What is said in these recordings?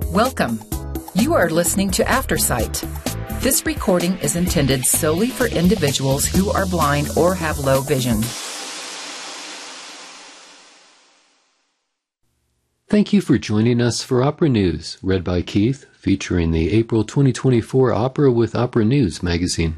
Welcome. You are listening to Aftersight. This recording is intended solely for individuals who are blind or have low vision. Thank you for joining us for Opera News, read by Keith, featuring the April 2024 Opera with Opera News magazine.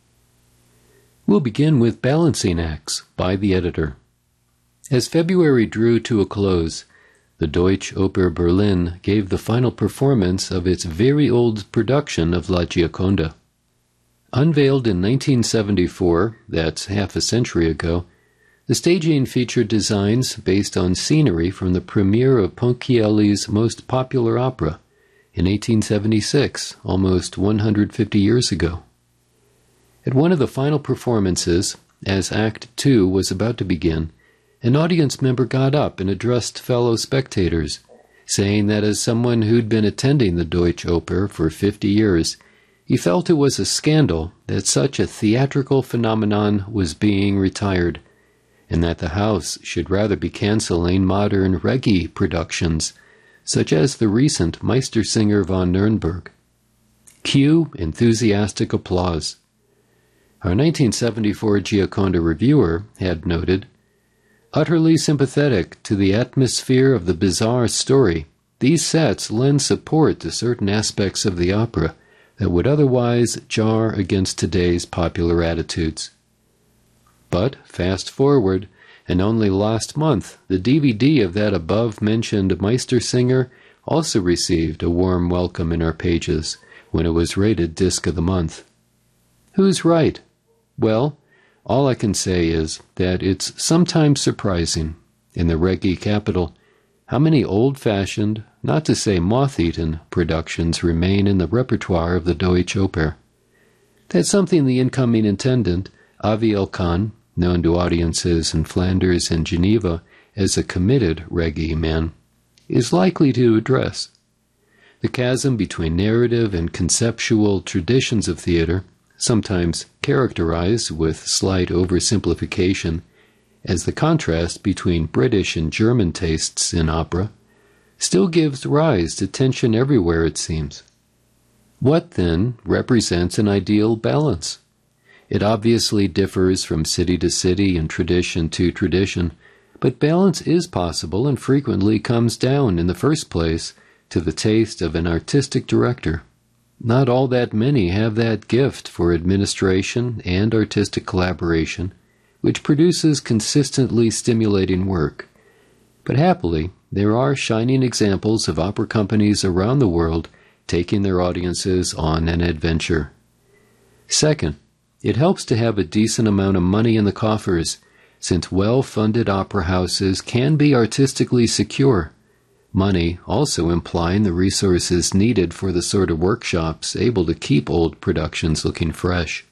We'll begin with Balancing Acts by the editor. As February drew to a close, the Deutsche Oper Berlin gave the final performance of its very old production of La Gioconda. Unveiled in 1974, that's half a century ago, the staging featured designs based on scenery from the premiere of Ponchielli's most popular opera in 1876, almost 150 years ago. At one of the final performances, as Act 2 was about to begin, an audience member got up and addressed fellow spectators, saying that as someone who'd been attending the Deutsche Oper for 50 years, he felt it was a scandal that such a theatrical phenomenon was being retired, and that the house should rather be canceling modern reggae productions, such as the recent Meistersinger von Nürnberg. Cue enthusiastic applause. Our 1974 Gioconda reviewer had noted, "Utterly sympathetic to the atmosphere of the bizarre story, these sets lend support to certain aspects of the opera that would otherwise jar against today's popular attitudes." But, fast forward, and only last month, the DVD of that above-mentioned Meistersinger also received a warm welcome in our pages when it was rated Disc of the Month. Who's right? Well, all I can say is that it's sometimes surprising, in the reggae capital, how many old-fashioned, not to say moth-eaten, productions remain in the repertoire of the Deutsche Oper. That's something the incoming intendant, Avi Elkan, known to audiences in Flanders and Geneva as a committed reggae man, is likely to address. The chasm between narrative and conceptual traditions of theater, sometimes characterized with slight oversimplification as the contrast between British and German tastes in opera, still gives rise to tension everywhere, it seems. What, then, represents an ideal balance? It obviously differs from city to city and tradition to tradition, but balance is possible and frequently comes down, in the first place, to the taste of an artistic director. Not all that many have that gift for administration and artistic collaboration, which produces consistently stimulating work. But happily, there are shining examples of opera companies around the world taking their audiences on an adventure. Second, it helps to have a decent amount of money in the coffers, since well-funded opera houses can be artistically secure. Money also implying the resources needed for the sort of workshops able to keep old productions looking fresh.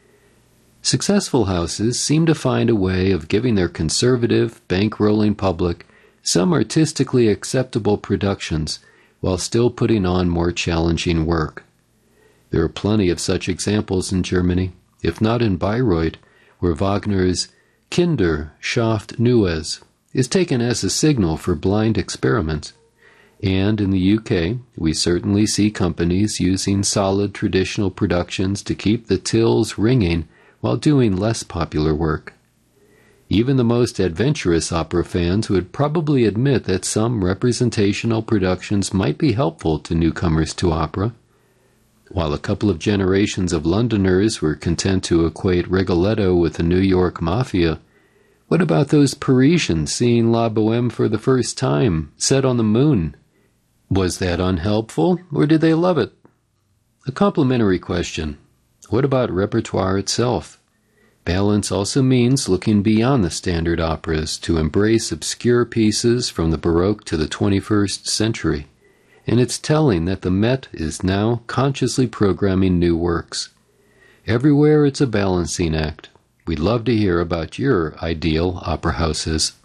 Successful houses seem to find a way of giving their conservative, bankrolling public some artistically acceptable productions while still putting on more challenging work. There are plenty of such examples in Germany, if not in Bayreuth, where Wagner's Kinder schafft Neues is taken as a signal for blind experiments. And in the UK, we certainly see companies using solid traditional productions to keep the tills ringing while doing less popular work. Even the most adventurous opera fans would probably admit that some representational productions might be helpful to newcomers to opera. While a couple of generations of Londoners were content to equate Rigoletto with the New York Mafia, what about those Parisians seeing La Bohème for the first time, set on the moon? Was that unhelpful, or did they love it? A complimentary question. What about repertoire itself? Balance also means looking beyond the standard operas to embrace obscure pieces from the Baroque to the 21st century. And it's telling that the Met is now consciously programming new works. Everywhere it's a balancing act. We'd love to hear about your ideal opera houses.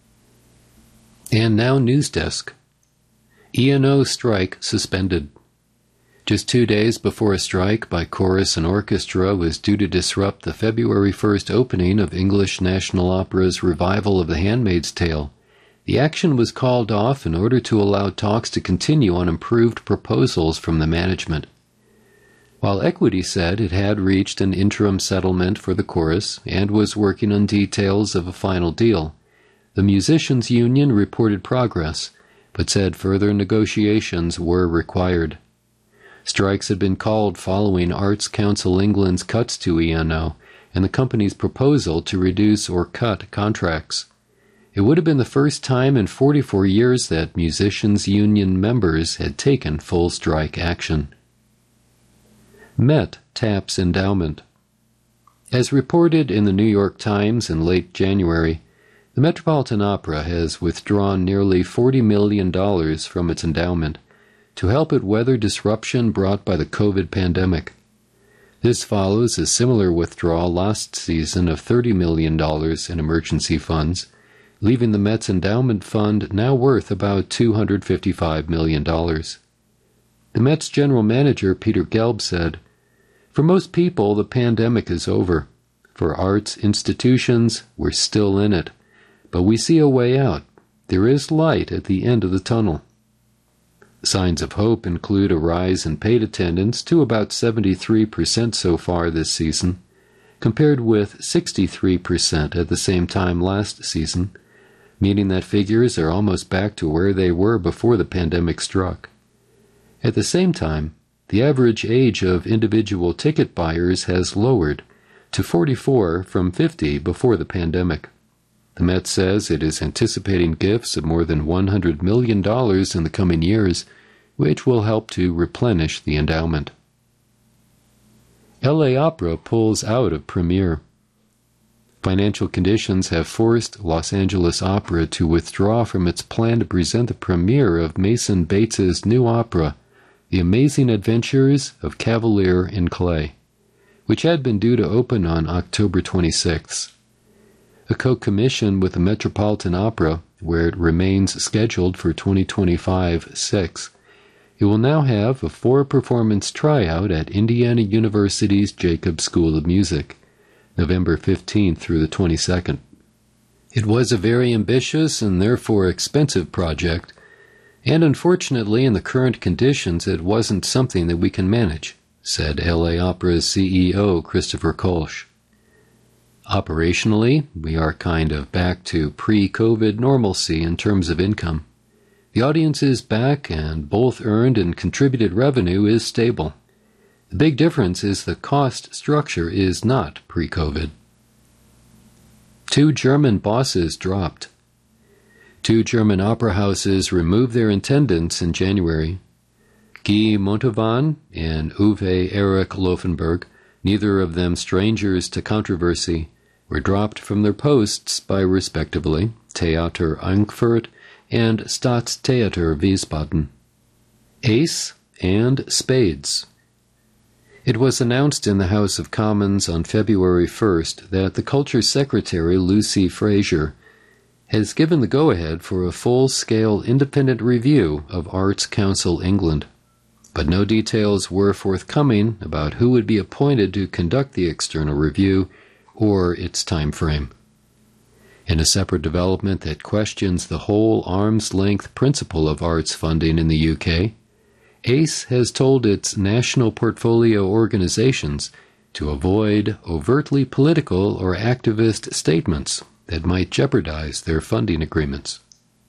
And now News Desk. E&O strike suspended. Just 2 days before a strike by chorus and orchestra was due to disrupt the February 1st opening of English National Opera's revival of The Handmaid's Tale, The action was called off in order to allow talks to continue on improved proposals from the management. While Equity said it had reached an interim settlement for the chorus and was working on details of a final deal, the musicians' union reported progress, but said further negotiations were required. Strikes had been called following Arts Council England's cuts to ENO and the company's proposal to reduce or cut contracts. It would have been the first time in 44 years that musicians' union members had taken full strike action. Met taps endowment. As reported in the New York Times in late January, the Metropolitan Opera has withdrawn nearly $40 million from its endowment to help it weather disruption brought by the COVID pandemic. This follows a similar withdrawal last season of $30 million in emergency funds, leaving the Met's endowment fund now worth about $255 million. The Met's general manager, Peter Gelb, said, "For most people, the pandemic is over. For arts institutions, we're still in it. But we see a way out. There is light at the end of the tunnel." Signs of hope include a rise in paid attendance to about 73% so far this season, compared with 63% at the same time last season, meaning that figures are almost back to where they were before the pandemic struck. At the same time, the average age of individual ticket buyers has lowered to 44 from 50 before the pandemic. The Met says it is anticipating gifts of more than $100 million in the coming years, which will help to replenish the endowment. LA Opera pulls out of premiere. Financial conditions have forced Los Angeles Opera to withdraw from its plan to present the premiere of Mason Bates's new opera, The Amazing Adventures of Cavalier in Clay, which had been due to open on October 26th. A co-commission with the Metropolitan Opera, where it remains scheduled for 2025-6, it will now have a 4-performance tryout at Indiana University's Jacobs School of Music, November 15th through the 22nd. It was a very ambitious and therefore expensive project, and unfortunately in the current conditions it wasn't something that we can manage, said LA Opera's CEO Christopher Kolsch. Operationally, we are kind of back to pre-COVID normalcy in terms of income. The audience is back and both earned and contributed revenue is stable. The big difference is the cost structure is not pre-COVID. 2 German bosses dropped. 2 German opera houses removed their intendants in January. Guy Montauban and Uwe Erich Loeffenberg, neither of them strangers to controversy, were dropped from their posts by, respectively, Theater Frankfurt and Staatstheater Wiesbaden. Ace and Spades. It was announced in the House of Commons on February 1st that the Culture Secretary, Lucy Fraser, has given the go-ahead for a full-scale independent review of Arts Council England, but no details were forthcoming about who would be appointed to conduct the external review or its time frame. In a separate development that questions the whole arm's-length principle of arts funding in the UK, ACE has told its national portfolio organizations to avoid overtly political or activist statements that might jeopardize their funding agreements.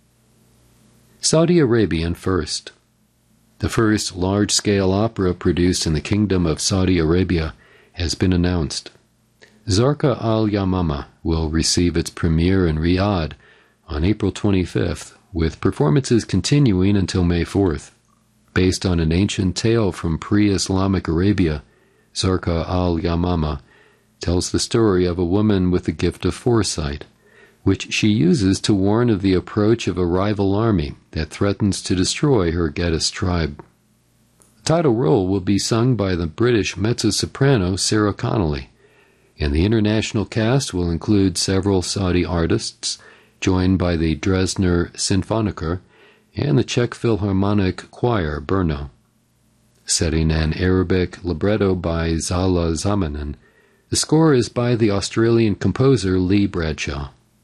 Saudi Arabian First. The first large-scale opera produced in the Kingdom of Saudi Arabia has been announced. Zarqa al-Yamama will receive its premiere in Riyadh on April 25th, with performances continuing until May 4th. Based on an ancient tale from pre-Islamic Arabia, Zarqa al-Yamama tells the story of a woman with the gift of foresight, which she uses to warn of the approach of a rival army that threatens to destroy her Geddes tribe. The title role will be sung by the British mezzo-soprano Sarah Connolly, and the international cast will include several Saudi artists, joined by the Dresdner Sinfoniker and the Czech Philharmonic Choir Brno. Setting an Arabic libretto by Zala Zamanin, the score is by the Australian composer Lee Bradshaw.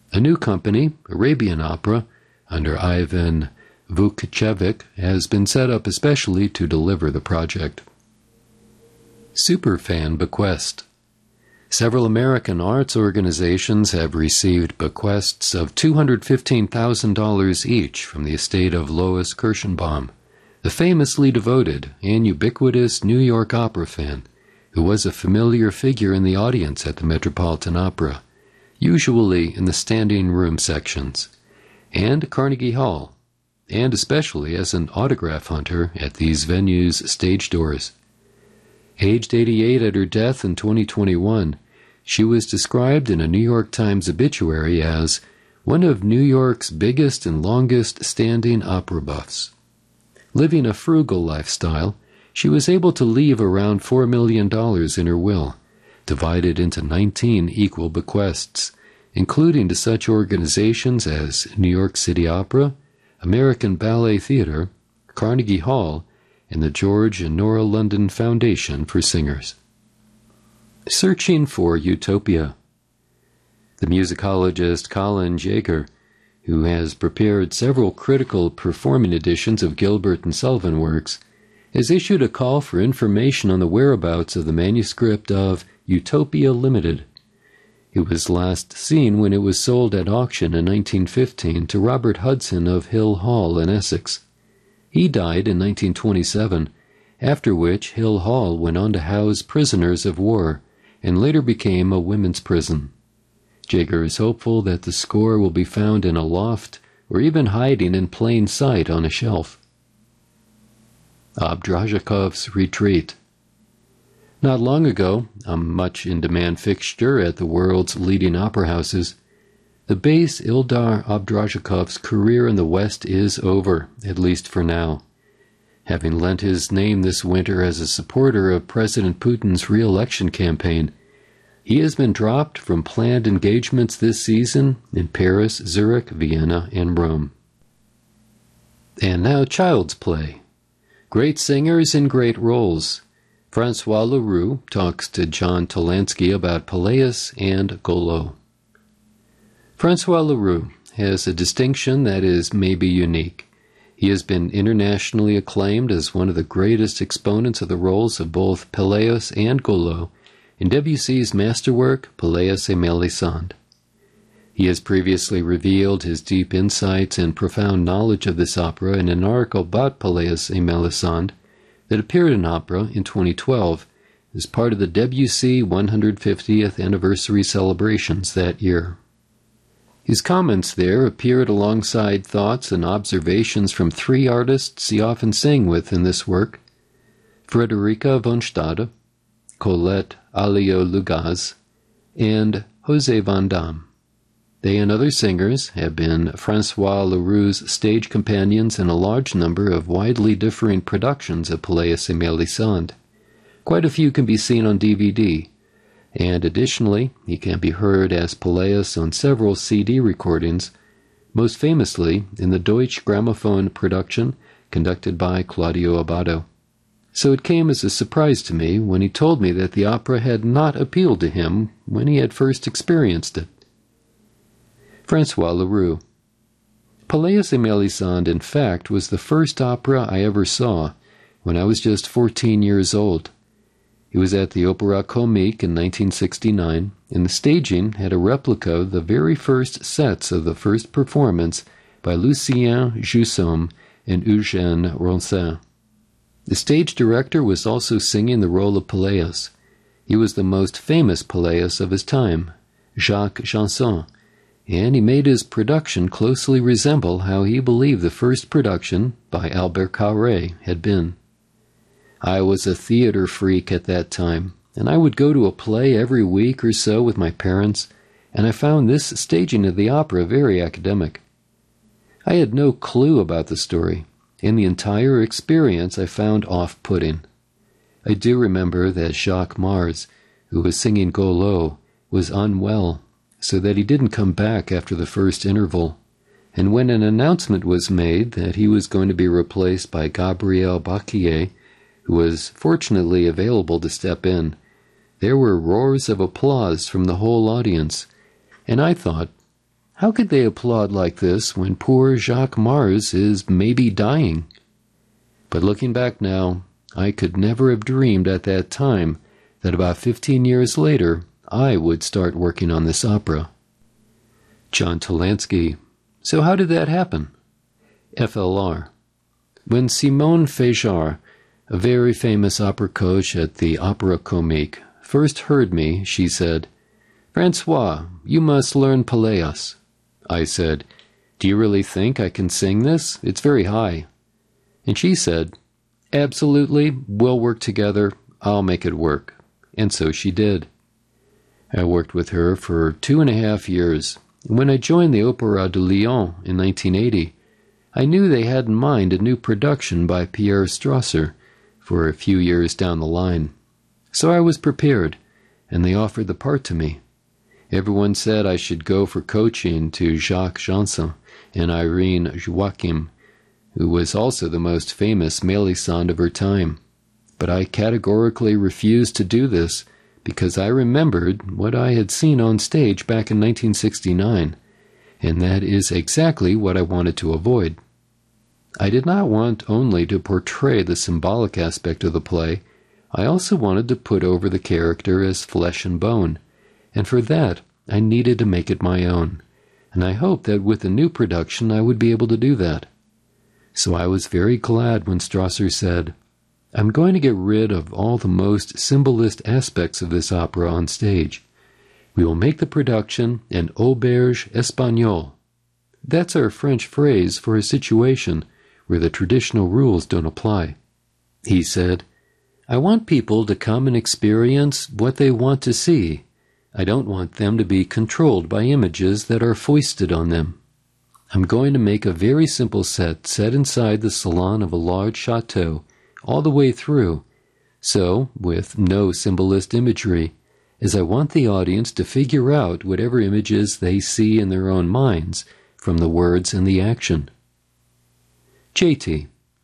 A new company, Arabian Opera, under Ivan Vukcevic, has been set up especially to deliver the project. Superfan bequest. Several American arts organizations have received bequests of $215,000 each from the estate of Lois Kirschenbaum, the famously devoted and ubiquitous New York opera fan, who was a familiar figure in the audience at the Metropolitan Opera, usually in the standing room sections, and Carnegie Hall, and especially as an autograph hunter at these venues' stage doors. Aged 88 at her death in 2021, she was described in a New York Times obituary as one of New York's biggest and longest-standing opera buffs. Living a frugal lifestyle, she was able to leave around $4 million in her will, divided into 19 equal bequests, including to such organizations as New York City Opera, American Ballet Theatre, Carnegie Hall, and the George and Nora London Foundation for Singers. Searching for Utopia. The musicologist Colin Jaeger, who has prepared several critical performing editions of Gilbert and Sullivan works, has issued a call for information on the whereabouts of the manuscript of Utopia Limited. It was last seen when it was sold at auction in 1915 to Robert Hudson of Hill Hall in Essex. He died in 1927, after which Hill Hall went on to house prisoners of war and later became a women's prison. Jaeger is hopeful that the score will be found in a loft or even hiding in plain sight on a shelf. Obdrazhikov's Retreat. Not long ago, a much-in-demand fixture at the world's leading opera houses, the bass Ildar Obdrazhikov's career in the West is over, at least for now. Having lent his name this winter as a supporter of President Putin's re-election campaign, he has been dropped from planned engagements this season in Paris, Zurich, Vienna, and Rome. And now Child's Play. Great singers in great roles. Francois Leroux talks to John Talansky about Pelléas and Golo. Francois Leroux has a distinction that is maybe unique. He has been internationally acclaimed as one of the greatest exponents of the roles of both Pelléas and Golo in Debussy's masterwork, Pelléas et Mélisande. He has previously revealed his deep insights and profound knowledge of this opera in an article about Pelléas et Mélisande that appeared in Opera in 2012 as part of the Debussy 150th anniversary celebrations that year. His comments there appeared alongside thoughts and observations from three artists he often sang with in this work: Frederica von Stade, Colette Alliot-Lugaz, and José Van Damme. They and other singers have been Francois Leroux's stage companions in a large number of widely differing productions of Pelléas et Mélisande. Quite a few can be seen on DVD, and additionally, he can be heard as Pelléas on several CD recordings, most famously in the Deutsche Grammophon production conducted by Claudio Abbado. So it came as a surprise to me when he told me that the opera had not appealed to him when he had first experienced it. Francois Leroux. Pelléas et Mélisande, in fact, was the first opera I ever saw when I was just 14 years old. It was at the Opéra Comique in 1969, and the staging had a replica of the very first sets of the first performance by Lucien Jussomme and Eugène Ronsin. The stage director was also singing the role of Pelléas. He was the most famous Pelléas of his time, Jacques Janson, and he made his production closely resemble how he believed the first production by Albert Carré had been. I was a theater freak at that time, and I would go to a play every week or so with my parents, and I found this staging of the opera very academic. I had no clue about the story, and the entire experience I found off-putting. I do remember that Jacques Mars, who was singing Golo, was unwell, so that he didn't come back after the first interval, and when an announcement was made that he was going to be replaced by Gabriel Bacquier, who was fortunately available to step in, there were roars of applause from the whole audience, and I thought, How could they applaud like this when poor Jacques Mars is maybe dying? But looking back now, I could never have dreamed at that time that about 15 years later, I would start working on this opera. John Talansky. So how did that happen? FLR. When Simone Féjard, a very famous opera coach at the Opéra Comique, first heard me, she said, "Francois, you must learn Pelléas." I said, "Do you really think I can sing this? It's very high." And she said, "Absolutely, we'll work together. I'll make it work." And so she did. I worked with her for 2.5 years. When I joined the Opéra de Lyon in 1980, I knew they had in mind a new production by Pierre Strasser for a few years down the line. So I was prepared, and they offered the part to me. Everyone said I should go for coaching to Jacques Janson and Irene Joachim, who was also the most famous Melisande of her time. But I categorically refused to do this because I remembered what I had seen on stage back in 1969, and that is exactly what I wanted to avoid. I did not want only to portray the symbolic aspect of the play, I also wanted to put over the character as flesh and bone, and for that I needed to make it my own, and I hoped that with the new production I would be able to do that. So I was very glad when Strasser said, "I'm going to get rid of all the most symbolist aspects of this opera on stage. We will make the production an auberge espagnole." That's our French phrase for a situation where the traditional rules don't apply. He said, "I want people to come and experience what they want to see. I don't want them to be controlled by images that are foisted on them. I'm going to make a very simple set inside the salon of a large chateau all the way through, so with no symbolist imagery, as I want the audience to figure out whatever images they see in their own minds from the words and the action." JT.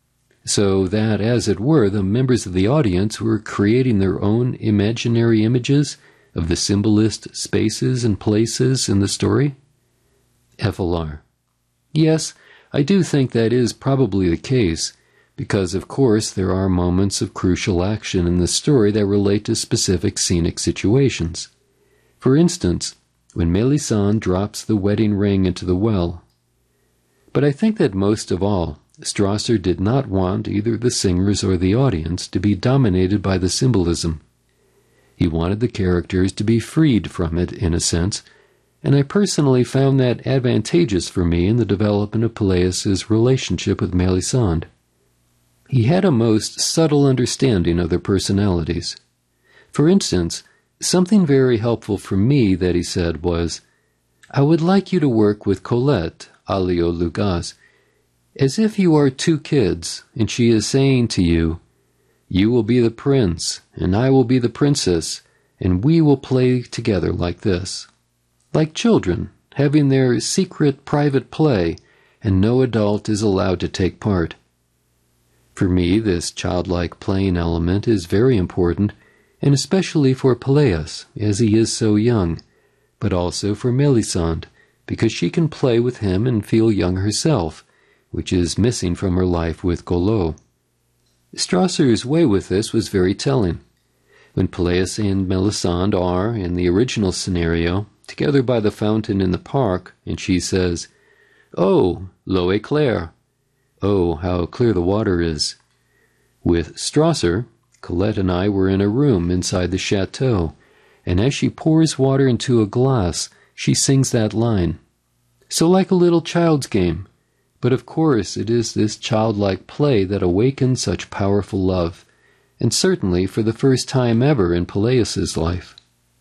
So that, as it were, the members of the audience were creating their own imaginary images of the symbolist spaces and places in the story? FLR. Yes, I do think that is probably the case, because of course there are moments of crucial action in the story that relate to specific scenic situations. For instance, when Melisande drops the wedding ring into the well. But I think that most of all, Strasser did not want either the singers or the audience to be dominated by the symbolism. He wanted the characters to be freed from it, in a sense, and I personally found that advantageous for me in the development of Pelléas' relationship with Melisande. He had a most subtle understanding of their personalities. For instance, something very helpful for me that he said was, "I would like you to work with Colette, Alio Lugas, as if you are 2 kids, and she is saying to you, 'You will be the prince, and I will be the princess, and we will play together like this.' Like children, having their secret private play, and no adult is allowed to take part. For me, this childlike playing element is very important, and especially for Pelléas, as he is so young, but also for Melisande, because she can play with him and feel young herself, which is missing from her life with Golot. Strasser's way with this was very telling. When Pelléas and Melisande are, in the original scenario, together by the fountain in the park, and she says, "Oh, l'eau est claire. Oh, how clear the water is." With Strasser, Colette and I were in a room inside the chateau, and as she pours water into a glass, she sings that line. So like a little child's game, but of course it is this childlike play that awakens such powerful love, and certainly for the first time ever in Pelléas' life.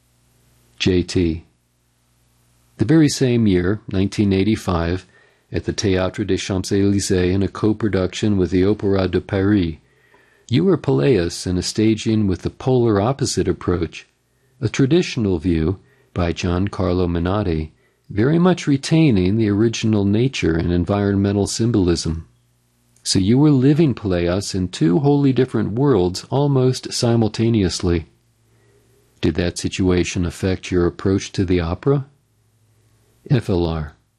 JT. The very same year, 1985, at the Théâtre des Champs-Élysées in a co-production with the Opéra de Paris, you were Pelléas in a staging with the polar opposite approach, a traditional view by Giancarlo Menotti, very much retaining the original nature and environmental symbolism. So you were living Pelléas in 2 wholly different worlds almost simultaneously. Did that situation affect your approach to the opera? FLR.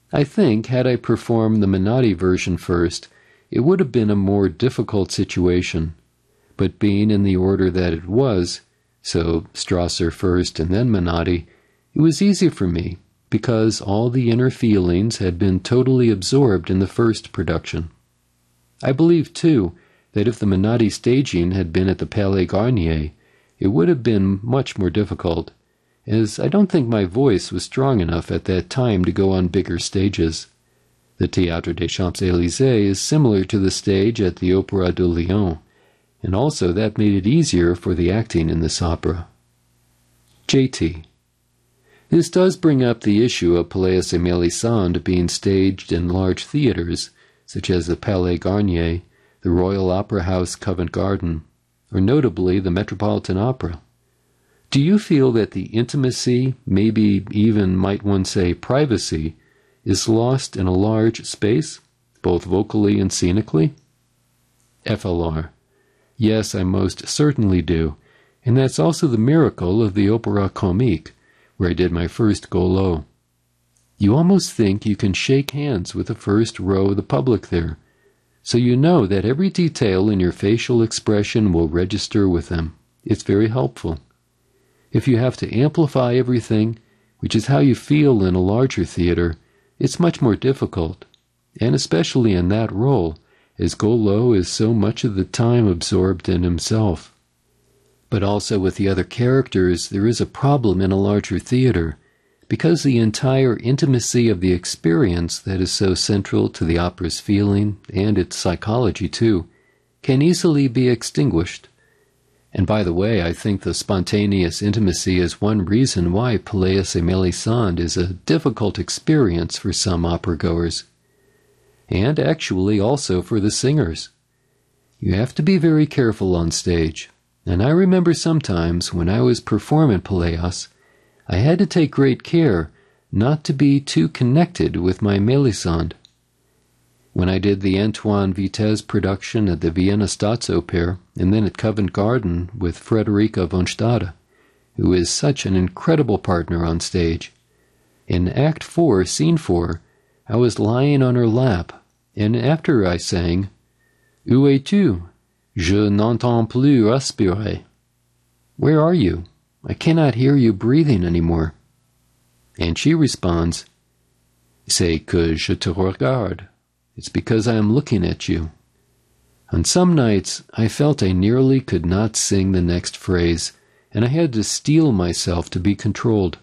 I think, had I performed the Menotti version first, it would have been a more difficult situation. But being in the order that it was, so Strasser first and then Menotti, it was easy for me, because all the inner feelings had been totally absorbed in the first production. I believe, too, that if the Menotti staging had been at the Palais Garnier, it would have been much more difficult, as I don't think my voice was strong enough at that time to go on bigger stages. The Théâtre des Champs-Élysées is similar to the stage at the Opéra de Lyon, and also that made it easier for the acting in this opera. JT. This does bring up the issue of Palais et Mélisande being staged in large theaters, such as the Palais Garnier, the Royal Opera House Covent Garden, or notably the Metropolitan Opera. Do you feel that the intimacy, maybe even might one say privacy, is lost in a large space, both vocally and scenically? FLR. Yes, I most certainly do, and that's also the miracle of the Opéra Comique, where I did my first Golo. You almost think you can shake hands with the first row of the public there, so you know that every detail in your facial expression will register with them. It's very helpful. If you have to amplify everything, which is how you feel in a larger theater, it's much more difficult, and especially in that role, as Golo is so much of the time absorbed in himself. But also with the other characters, there is a problem in a larger theater, because the entire intimacy of the experience that is so central to the opera's feeling, and its psychology too, can easily be extinguished. And by the way, I think the spontaneous intimacy is one reason why Palais et Mélisande is a difficult experience for some opera-goers, and actually also for the singers. You have to be very careful on stage, and I remember sometimes when I was performing Pelléas, I had to take great care not to be too connected with my Mélisande. When I did the Antoine Vitesse production at the Vienna Staatsoper, and then at Covent Garden with Frederica von Stade, who is such an incredible partner on stage, in Act 4, Scene 4, I was lying on her lap, and after I sang, "Où es-tu? Je n'entends plus respirer." Where are you? I cannot hear you breathing anymore. And she responds, "C'est que je te regarde." It's because I am looking at you. On some nights, I felt I nearly could not sing the next phrase, and I had to steel myself to be controlled.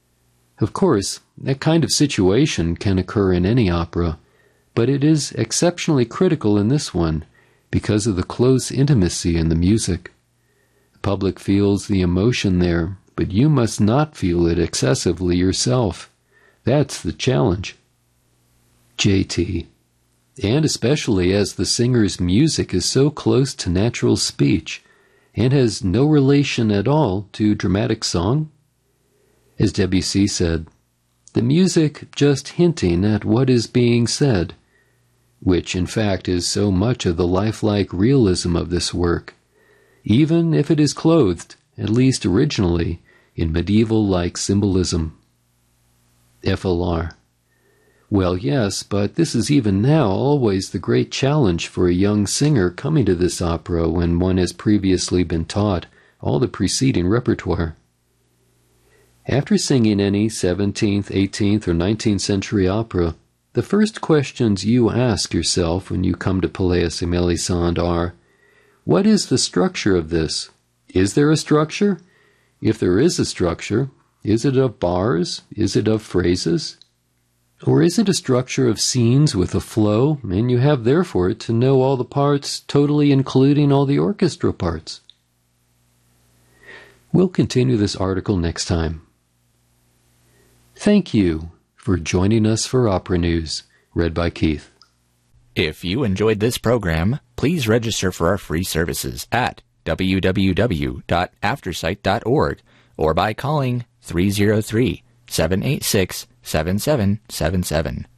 Of course, that kind of situation can occur in any opera, but it is exceptionally critical in this one because of the close intimacy in the music. The public feels the emotion there, but you must not feel it excessively yourself. That's the challenge. JT. And especially as the singer's music is so close to natural speech and has no relation at all to dramatic song? As Debussy said, the music just hinting at what is being said, which in fact is so much of the lifelike realism of this work, even if it is clothed, at least originally, in medieval-like symbolism. FLR. Well, yes, but this is even now always the great challenge for a young singer coming to this opera when one has previously been taught all the preceding repertoire. After singing any 17th, 18th, or 19th century opera, the first questions you ask yourself when you come to Palais et Mélisande are, what is the structure of this? Is there a structure? If there is a structure, is it of bars? Is it of phrases? Or is it a structure of scenes with a flow, and you have therefore to know all the parts, totally including all the orchestra parts? We'll continue this article next time. Thank you for joining us for Opera News, read by Keith. If you enjoyed this program, please register for our free services at www.aftersight.org or by calling 303-786-7777.